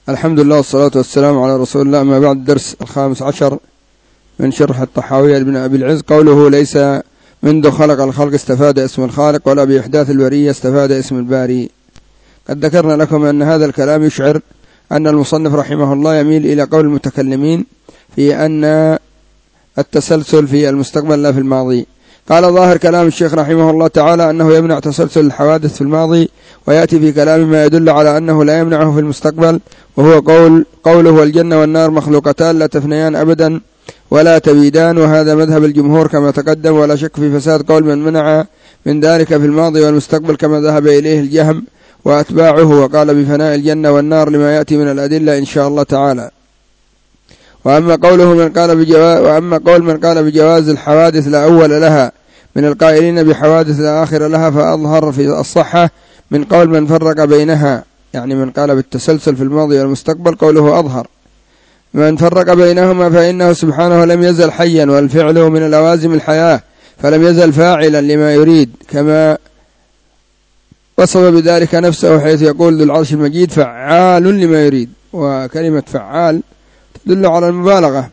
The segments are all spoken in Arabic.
الحمد لله والصلاة والسلام على رسول الله. ما بعد الدرس 15 من شرح الطحاوية لابن أبي العز. قوله ليس منذ خلق الخلق استفاد اسم الخالق ولا بإحداث البرية استفاد اسم الباري. قد ذكرنا لكم أن هذا الكلام يشعر أن المصنف رحمه الله يميل إلى قول المتكلمين في أن التسلسل في المستقبل لا في الماضي. قال ظاهر كلام الشيخ رحمه الله تعالى أنه يمنع تسلسل الحوادث في الماضي، ويأتي في كلام ما يدل على أنه لا يمنعه في المستقبل، وهو قوله والجنة والنار مخلوقتان لا تفنيان أبدا ولا تبيدان، وهذا مذهب الجمهور كما تقدم، ولا شك في فساد قول من منع من ذلك في الماضي والمستقبل كما ذهب إليه الجهم وأتباعه، وقال بفناء الجنة والنار لما يأتي من الأدلة إن شاء الله تعالى. وأما قول من قال بجواز الحوادث لا أول لها من القائلين بحوادث لا آخر لها، فأظهر في الصحة من قول من فرق بينها، يعني من قال بالتسلسل في الماضي والمستقبل قوله أظهر. من فرق بينهما فإنه سبحانه لم يزل حيا، والفعل من لوازم الحياة، فلم يزل فاعلا لما يريد، كما وصف بذلك نفسه حيث يقول ذو العرش المجيد فعال لما يريد، وكلمة فعال تدل على المبالغة.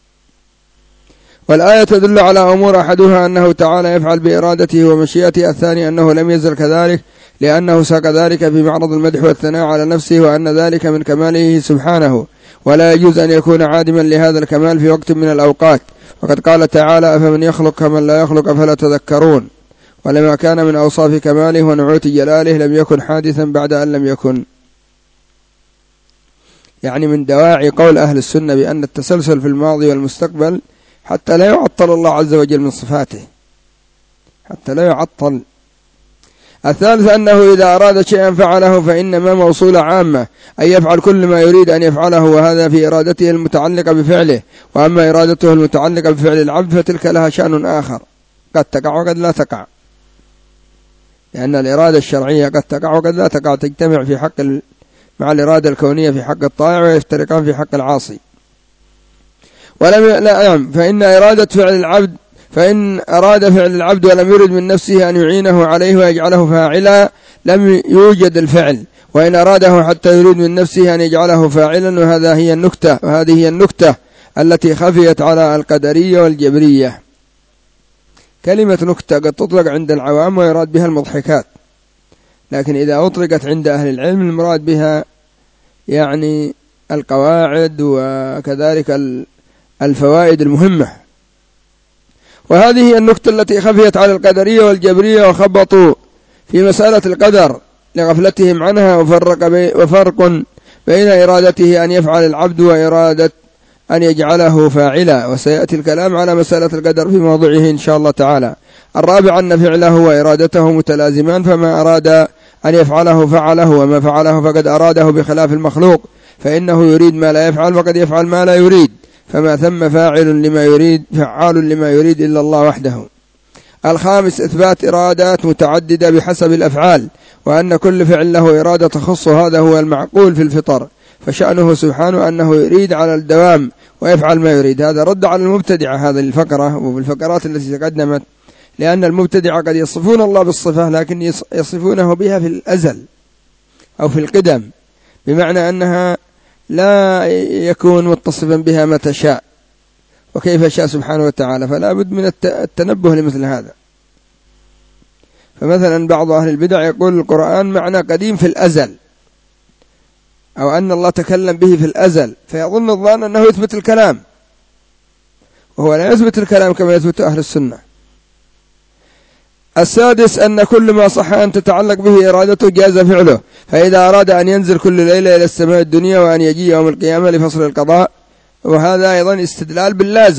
والآية تدل على أمور، أحدها أنه تعالى يفعل بإرادته ومشيئته، الثاني أنه لم يزل كذلك لأنه ساق ذلك في معرض المدح والثناء على نفسه، وأن ذلك من كماله سبحانه، ولا يجوز أن يكون عادما لهذا الكمال في وقت من الأوقات. وقد قال تعالى أفمن يخلق كمن لا يخلق أفلا تذكرون. ولما كان من أوصاف كماله ونعوت جلاله لم يكن حادثا بعد أن لم يكن، يعني من دواعي قول أهل السنة بأن التسلسل في الماضي والمستقبل حتى لا يعطل الله عز وجل من صفاته، حتى لا يعطل. الثالث أنه إذا أراد شيئا فعله فإنما موصولة عامة، أن يفعل كل ما يريد أن يفعله، وهذا في إرادته المتعلقة بفعله. وأما إرادته المتعلقة بفعل العبد فتلك لها شأن آخر، قد تقع وقد لا تقع، لأن الإرادة الشرعية قد تقع وقد لا تقع، تجتمع في حق مع الإرادة الكونية في حق الطائع، ويفترقان في حق العاصي. فإن أراد فعل العبد ولم يرد من نفسه أن يعينه عليه ويجعله فاعلا لم يوجد الفعل، وإن أراده حتى يريد من نفسه أن يجعله فاعلا، وهذه هي النكتة التي خفيت على القدرية والجبرية. كلمة نكتة قد تطلق عند العوام ويراد بها المضحكات، لكن إذا أطلقت عند أهل العلم المراد بها يعني القواعد وكذلك الفوائد المهمة. وهذه هي النكتة التي خفيت على القدرية والجبرية، وخبطوا في مسألة القدر لغفلتهم عنها، وفرق بين إرادته أن يفعل العبد وإرادة أن يجعله فاعلا، وسيأتي الكلام على مسألة القدر في موضعه إن شاء الله تعالى. الرابع أن فعله وإرادته متلازمان، فما أراد أن يفعله فعله، وما فعله فقد أراده، بخلاف المخلوق فإنه يريد ما لا يفعل وقد يفعل ما لا يريد، فما ثم فعال لما يريد إلا الله وحده. الخامس إثبات إرادات متعددة بحسب الأفعال، وأن كل فعل له إرادة تخص، هذا هو المعقول في الفطر، فشأنه سبحانه أنه يريد على الدوام ويفعل ما يريد. هذا رد على المبتدعة هذه الفقرة وبالفقرات التي تقدمت، لأن المبتدعة قد يصفون الله بالصفة لكن يصفونه بها في الأزل أو في القدم، بمعنى أنها لا يكون متصفا بها متى شاء وكيف شاء سبحانه وتعالى، فلا بد من التنبه لمثل هذا. فمثلا بعض أهل البدع يقول القرآن معنى قديم في الأزل، أو أن الله تكلم به في الأزل، فيظن الظان أنه يثبت الكلام، وهو لا يثبت الكلام كما يثبت أهل السنة. السادس أن كل ما صح أن تتعلق به إرادته جاز فعله، فإذا أراد أن ينزل كل ليلة إلى السماء الدنيا وأن يجي يوم القيامة لفصل القضاء، وهذا أيضا استدلال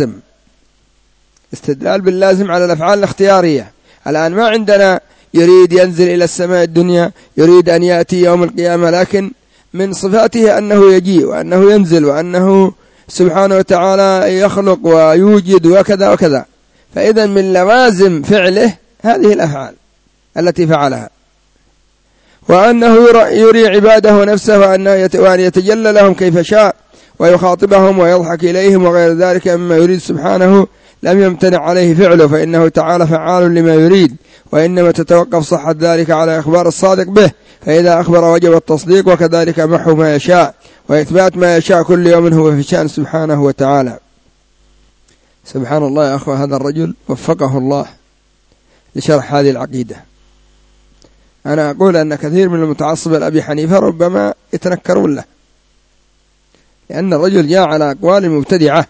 باللازم على الأفعال الاختيارية. الآن ما عندنا يريد ينزل إلى السماء الدنيا، يريد أن يأتي يوم القيامة، لكن من صفاته أنه يجيء وأنه ينزل وأنه سبحانه وتعالى يخلق ويوجد وكذا وكذا، فإذا من لوازم فعله هذه الأفعال التي فعلها، وأنه يري عباده نفسه وأن يتجلى لهم كيف شاء ويخاطبهم ويضحك إليهم وغير ذلك مما يريد سبحانه، لم يمتنع عليه فعله، فإنه تعالى فعال لما يريد، وإنما تتوقف صحة ذلك على إخبار الصادق به، فإذا أخبر وجب التصديق، وكذلك محو ما يشاء وإثبات ما يشاء، كل يوم هو في شأن سبحانه وتعالى. سبحان الله يا أخوة، هذا الرجل وفقه الله لشرح هذه العقيدة. أنا أقول أن كثير من المتعصب لأبي حنيفة ربما يتنكرون له، لأن الرجل جاء على أقوال مبتدعة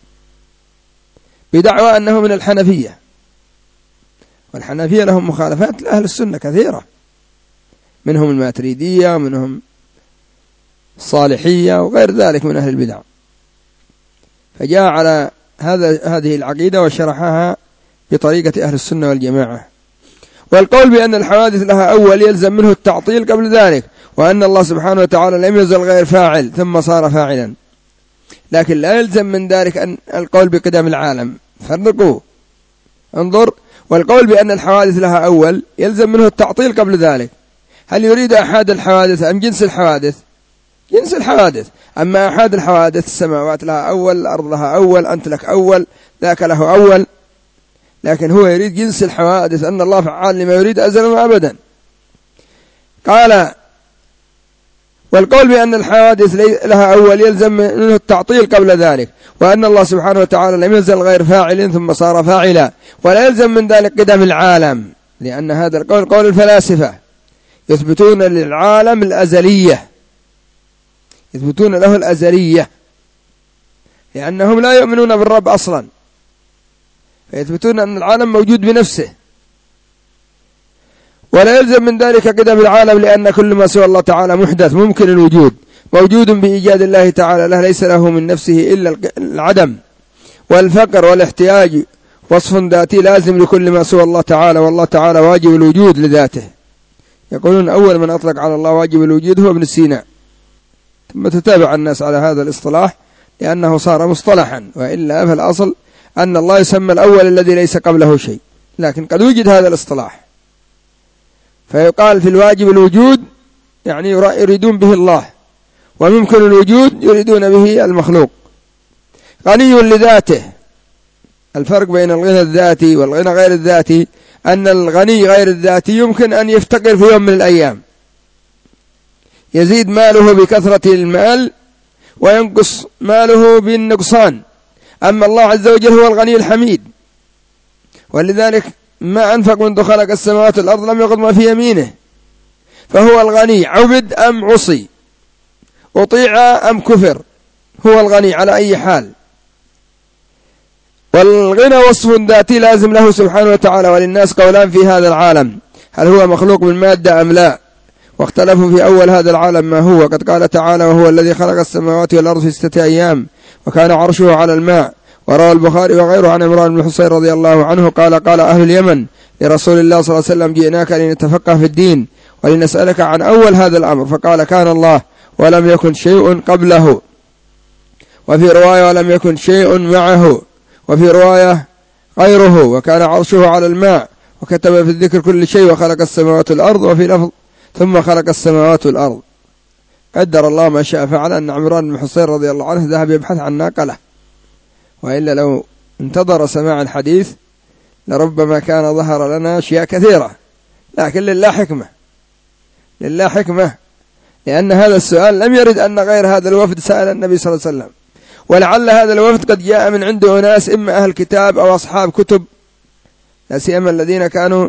بدعوى أنه من الحنفية، والحنفية لهم مخالفات لأهل السنة كثيرة، منهم الماتريدية ومنهم الصالحية وغير ذلك من أهل البدع، فجاء على هذه العقيدة وشرحها بطريقة أهل السنة والجماعة. والقول بأن الحوادث لها أول يلزم منه التعطيل قبل ذلك، وأن الله سبحانه وتعالى لم يزل غير فاعل ثم صار فاعلا، لكن لا يلزم من ذلك أن القول بقدم العالم. فرقوا، انظر، والقول بأن الحوادث لها أول يلزم منه التعطيل قبل ذلك. هل يريد أحد الحوادث أم جنس الحوادث؟ جنس الحوادث. أما أحد الحوادث، السماوات لها أول، الأرض لها أول، أنت لك أول، ذاك له أول، لكن هو يريد جنس الحوادث، أن الله فعال لما يريد أزلا وأبدا. قال: والقول بأن الحوادث لها أول يلزم منه التعطيل قبل ذلك، وأن الله سبحانه وتعالى لم يزل غير فاعل ثم صار فاعلا، ولا يلزم من ذلك قدم العالم، لأن هذا القول قول الفلاسفة، يثبتون للعالم الأزلية، يثبتون له الأزلية، لأنهم لا يؤمنون بالرب أصلا، فيثبتون أن العالم موجود بنفسه، ولا يلزم من ذلك قدم العالم، لأن كل ما سوى الله تعالى محدث ممكن الوجود، موجود بإيجاد الله تعالى له، ليس له من نفسه إلا العدم والفقر والاحتياج، وصف ذاتي لازم لكل ما سوى الله تعالى، والله تعالى واجب الوجود لذاته. يقولون أول من أطلق على الله واجب الوجود هو ابن سينا، ثم تتابع الناس على هذا الاصطلاح لأنه صار مصطلحا، وإلا فالأصل أن الله يسمى الأول الذي ليس قبله شيء، لكن قد وجد هذا الاصطلاح، فيقال في الواجب الوجود، يعني يريدون به الله، وممكن الوجود يريدون به المخلوق. غني لذاته، الفرق بين الغنى الذاتي والغنى غير الذاتي أن الغني غير الذاتي يمكن أن يفتقر في يوم من الأيام، يزيد ماله بكثرة المال وينقص ماله بالنقصان، أما الله عز وجل هو الغني الحميد، ولذلك ما أنفق منذ خلق السماوات والأرض لم يغض ما في يمينه، فهو الغني، عبد أم عصي، أطيع أم كفر، هو الغني على أي حال. والغنى وصف ذاتي لازم له سبحانه وتعالى، وللناس قولان في هذا العالم، هل هو مخلوق بالمادة أم لا، واختلفوا في أول هذا العالم ما هو. قد قال تعالى: وهو الذي خلق السماوات والأرض في 6 أيام وكان عرشه على الماء. وروى البخاري وغيره عن عمران بن حصين رضي الله عنه قال أهل اليمن لرسول الله صلى الله عليه وسلم: جئناك لنتفقه في الدين ولنسألك عن أول هذا الأمر، فقال: كان الله ولم يكن شيء قبله، وفي رواية: ولم يكن شيء معه، وفي رواية: غيره، وكان عرشه على الماء، وكتب في الذكر كل شيء، وخلق السماوات والأرض، وفي لفظ: ثم خلق السماوات والأرض. قدر الله ما شاء فعل أن عمران بن حصين رضي الله عنه ذهب يبحث عن ناقله، وإلا لو انتظر سماع الحديث لربما كان ظهر لنا أشياء كثيرة، لكن لله حكمة، لله حكمة، لأن هذا السؤال لم يرد أن غير هذا الوفد سأل النبي صلى الله عليه وسلم، ولعل هذا الوفد قد جاء من عنده ناس إما أهل كتاب أو أصحاب كتب، لا سيما الذين كانوا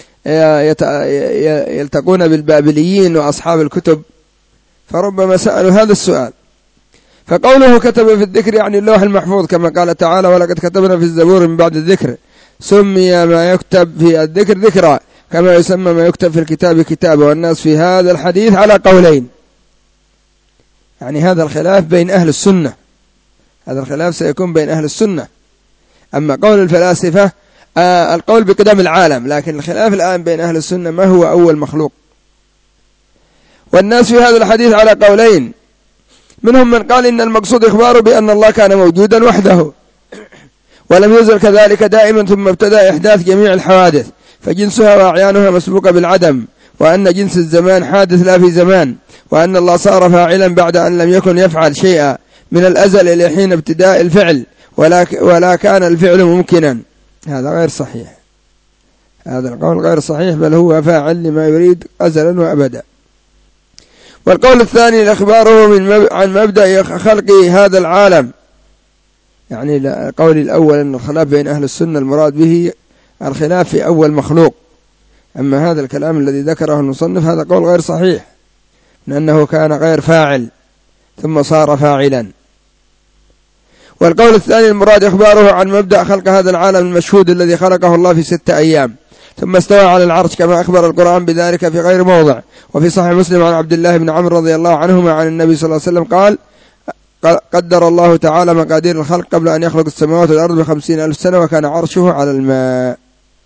يلتقون بالبابليين وأصحاب الكتب، فربما سألوا هذا السؤال. فقوله كتب في الذكر يعني اللوح المحفوظ، كما قال تعالى: ولقد كتبنا في الزبور من بعد الذكر، سمي ما يكتب في الذكر ذكرى، كما يسمى ما يكتب في الكتاب كتابا. والناس في هذا الحديث على قولين، يعني هذا الخلاف بين أهل السنة، هذا الخلاف سيكون بين أهل السنة. أما قول الفلاسفة القول بقدم العالم، لكن الخلاف الآن بين أهل السنة ما هو أول مخلوق. والناس في هذا الحديث على قولين، منهم من قال إن المقصود إخباره بأن الله كان موجودا وحده ولم يزل كذلك دائما، ثم ابتدأ إحداث جميع الحوادث، فجنسها وأعيانها مسبوقة بالعدم، وأن جنس الزمان حادث لا في زمان، وأن الله صار فاعلا بعد أن لم يكن يفعل شيئا من الأزل إلى حين ابتداء الفعل، ولا كان الفعل ممكنا. هذا غير صحيح، هذا القول غير صحيح، بل هو فاعل لما يريد أزلا وأبدا. والقول الثاني إخباره عن مبدأ خلق هذا العالم، يعني القول الأول أن الخلاف بين أهل السنة المراد به الخلاف في أول مخلوق، أما هذا الكلام الذي ذكره المصنف هذا قول غير صحيح، لأنه كان غير فاعل ثم صار فاعلا. والقول الثاني المراد إخباره عن مبدأ خلق هذا العالم المشهود الذي خلقه الله في 6 أيام ثم استوى على العرش، كما أخبر القرآن بذلك في غير موضع. وفي صحيح مسلم عن عبد الله بن عمرو رضي الله عنهما عن النبي صلى الله عليه وسلم قال: قدر الله تعالى مقادير الخلق قبل أن يخلق السماوات والأرض ب50,000 سنة، وكان عرشه على الماء.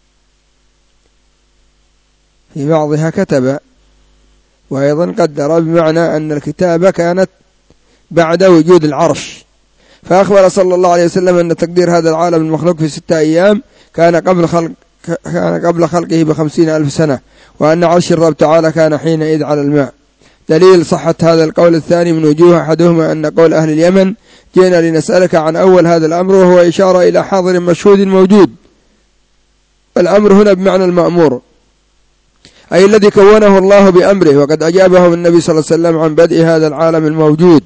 في بعضها كتب، وأيضا قدر، بمعنى أن الكتابة كانت بعد وجود العرش. فأخبر صلى الله عليه وسلم أن تقدير هذا العالم المخلوق في 6 أيام كان قبل خلقه ب50,000 سنة، وأن عرش الرب تعالى كان حينئذ على الماء. دليل صحة هذا القول الثاني من وجوه: أحدهما أن قول أهل اليمن: جئنا لنسألك عن أول هذا الأمر، وهو إشارة إلى حاضر مشهود موجود. الأمر هنا بمعنى المأمور، أي الذي كونه الله بأمره، وقد أجابهم النبي صلى الله عليه وسلم عن بدء هذا العالم الموجود.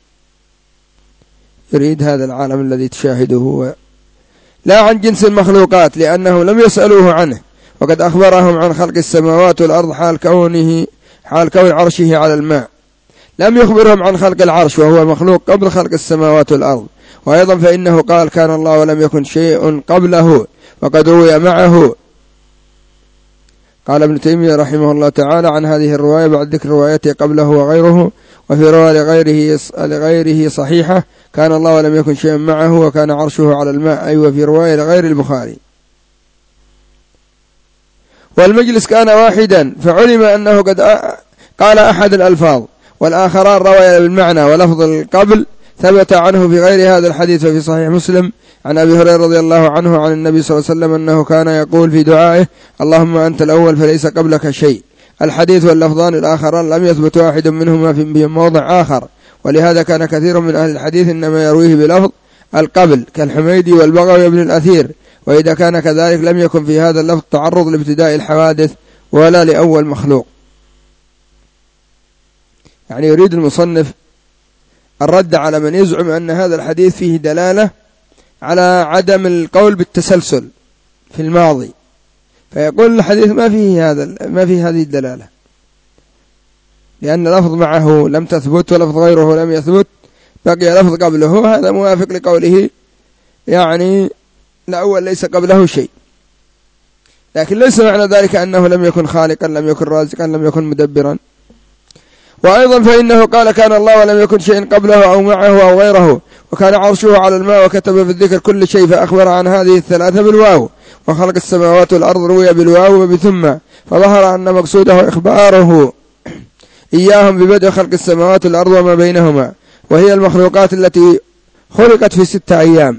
يريد هذا العالم الذي تشاهده، لا عن جنس المخلوقات، لأنهم لم يسألوه عنه، وقد أخبرهم عن خلق السماوات والأرض حال كون عرشه على الماء. لم يخبرهم عن خلق العرش وهو مخلوق قبل خلق السماوات والأرض. وأيضا فإنه قال: كان الله ولم يكن شيء قبله، وقد روي معه. قال ابن تيمية رحمه الله تعالى عن هذه الرواية بعد ذكر روايته قبله وغيره: وفي رواية لغيره صحيحة: كان الله ولم يكن شيء معه، وكان عرشه على الماء، أي وفي رواية لغير البخاري. والمجلس كان واحدا، فعلم أنه قد قال أحد الألفاظ، والآخران روي بالمعنى، ولفظ القبل ثبت عنه في غير هذا الحديث. ففي صحيح مسلم عن أبي هريرة رضي الله عنه عن النبي صلى الله عليه وسلم أنه كان يقول في دعائه: اللهم أنت الأول فليس قبلك شيء. الحديث واللفظان الآخران لم يثبت واحد منهما في موضع آخر، ولهذا كان كثير من أهل الحديث إنما يرويه بلفظ القبل، كالحميدي والبغوي وابن الأثير. وإذا كان كذلك لم يكن في هذا اللفظ تعرض لابتداء الحوادث ولا لأول مخلوق. يعني يريد المصنف الرد على من يزعم أن هذا الحديث فيه دلالة على عدم القول بالتسلسل في الماضي، فيقول الحديث ما فيه هذه الدلالة، لأن لفظ معه لم تثبت ولفظ غيره لم يثبت، بقي لفظ قبله. هذا موافق لقوله يعني الأول ليس قبله شيء، لكن ليس معنى ذلك أنه لم يكن خالقا، لم يكن رازقا، لم يكن مدبرا. وأيضا فإنه قال: كان الله ولم يكن شيء قبله أو معه أو غيره، وكان عرشه على الماء، وكتب في الذكر كل شيء، فأخبر عن هذه الثلاثة بالواو. وخلق السماوات والأرض روي بالواو وبثم، فظهر أن مقصوده إخباره إياهم ببدء خلق السماوات والأرض وما بينهما، وهي المخلوقات التي خلقت في 6 أيام،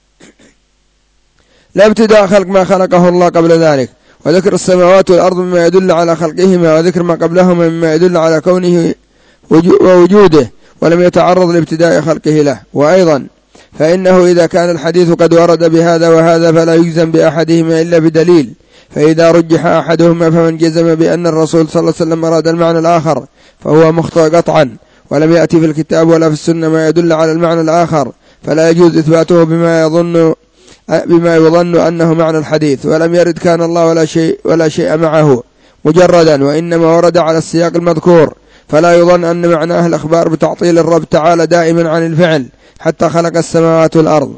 لا ابتداء خلق ما خلقه الله قبل ذلك. وذكر السماوات والأرض مما يدل على خلقهما، وذكر ما قبلهما مما يدل على كونه ووجوده، ولم يتعرض لابتداء خلقه له. وأيضا فإنه إذا كان الحديث قد ورد بهذا وهذا فلا يجزم بأحدهما إلا بدليل، فإذا رجح أحدهما فمن جزم بأن الرسول صلى الله عليه وسلم أراد المعنى الآخر فهو مخطئ قطعا، ولم يأتي في الكتاب ولا في السنة ما يدل على المعنى الآخر، فلا يجوز إثباته بما يظن أنه معنى الحديث. ولم يرد كان الله ولا شيء معه مجردا، وإنما ورد على السياق المذكور، فلا يظن أن معناه الأخبار بتعطيل الرب تعالى دائما عن الفعل حتى خلق السماوات والأرض.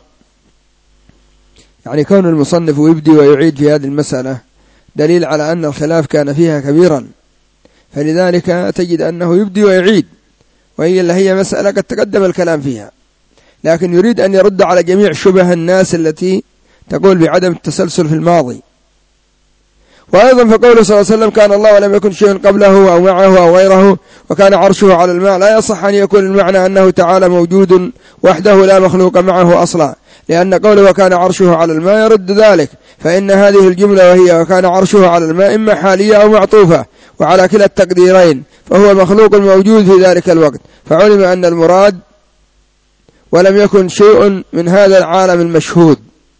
يعني كون المصنف يبدي ويعيد في هذه المسألة دليل على أن الخلاف كان فيها كبيرا، فلذلك تجد أنه يبدي ويعيد، وهي مسألة قد تقدم الكلام فيها، لكن يريد أن يرد على جميع شبه الناس التي تقول بعدم التسلسل في الماضي. وأيضا فقوله صلى الله عليه وسلم: كان الله ولم يكن شيء قبله أو معه أو غيره، وكان عرشه على الماء، لا يصح أن يكون المعنى أنه تعالى موجود وحده لا مخلوق معه أصلا، لأن قوله وكان عرشه على الماء يرد ذلك، فإن هذه الجملة وهي وكان عرشه على الماء إما حالية أو معطوفة، وعلى كلا التقديرين فهو مخلوق موجود في ذلك الوقت. فعلم أن المراد ولم يكن شيء من هذا العالم المشهود.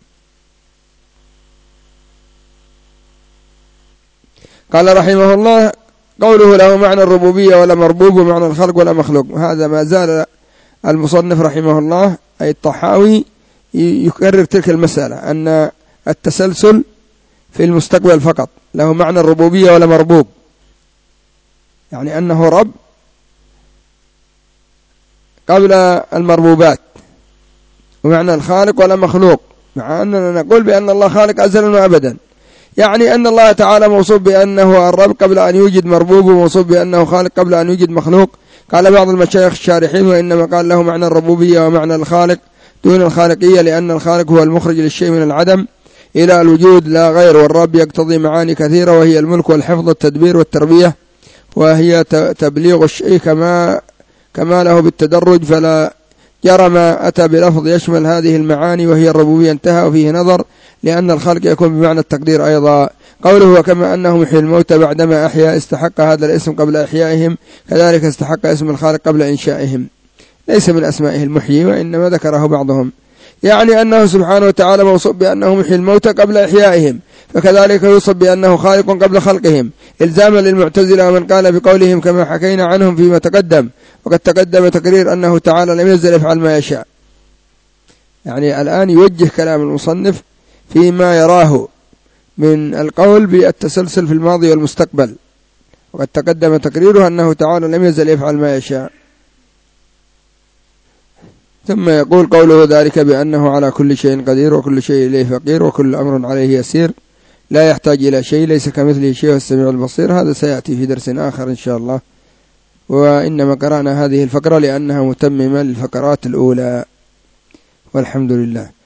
قال رحمه الله: قوله له معنى الربوبية ولا مربوب ومعنى الخلق ولا مخلوق، هذا ما زال المصنف رحمه الله أي الطحاوي يكرر تلك المسألة، أن التسلسل في المستقبل فقط، له معنى الربوبية ولا مربوب، يعني أنه رب قبل المربوبات، ومعنى الخالق ولا مخلوق، مع أننا نقول بأن الله خالق أزلا وأبدا، يعني أن الله تعالى موصوف بأنه الرب قبل أن يوجد مربوب، وموصوف بأنه خالق قبل أن يوجد مخلوق. قال بعض المشايخ الشارحين: وإنما قال له معنى الربوبية ومعنى الخالق دون الخالقية، لأن الخالق هو المخرج للشيء من العدم إلى الوجود لا غير، والرب يقتضي معاني كثيرة، وهي الملك والحفظ والتدبير والتربية، وهي تبليغ الشيء كما له بالتدرج، فلا جرم أتى بلفظ يشمل هذه المعاني وهي الربوبية، انتهى، وفيه نظر، لأن الخلق يكون بمعنى التقدير أيضا. قوله: وكما أنه محيي الموتى بعدما أحيا استحق هذا الاسم قبل إحيائهم، كذلك استحق اسم الخالق قبل إنشائهم، ليس من أسمائه المحيي، وإنما ذكره بعضهم، يعني أنه سبحانه وتعالى موصوف بأنه محيي الموتى قبل إحيائهم، فكذلك يوصف بأنه خالق قبل خلقهم، إلزاما للمعتزلة ومن قال بقولهم كما حكينا عنهم فيما تقدم. وقد تقدم تقرير أنه تعالى لم يزل يفعل ما يشاء، يعني الآن يوجه كلام المصنف فيما يراه من القول بالتسلسل في الماضي والمستقبل. وقد تقدم تقريره أنه تعالى لم يزل يفعل ما يشاء. ثم يقول: قوله ذلك بأنه على كل شيء قدير وكل شيء إليه فقير وكل أمر عليه يسير، لا يحتاج إلى شيء، ليس كمثله شيء والسميع البصير. هذا سيأتي في درس آخر إن شاء الله، وإنما قرأنا هذه الفقرة لأنها متممة للفقرات الأولى، والحمد لله.